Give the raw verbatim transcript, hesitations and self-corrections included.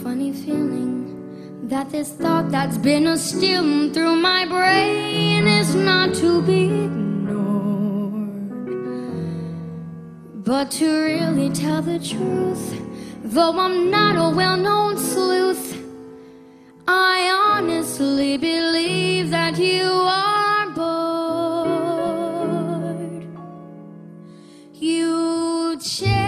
funny feeling that this thought that's been a stealing through my brain is not to be ignored, but to really tell the truth, though I'm not a well-known sleuth, I honestly believe that you are bored. You change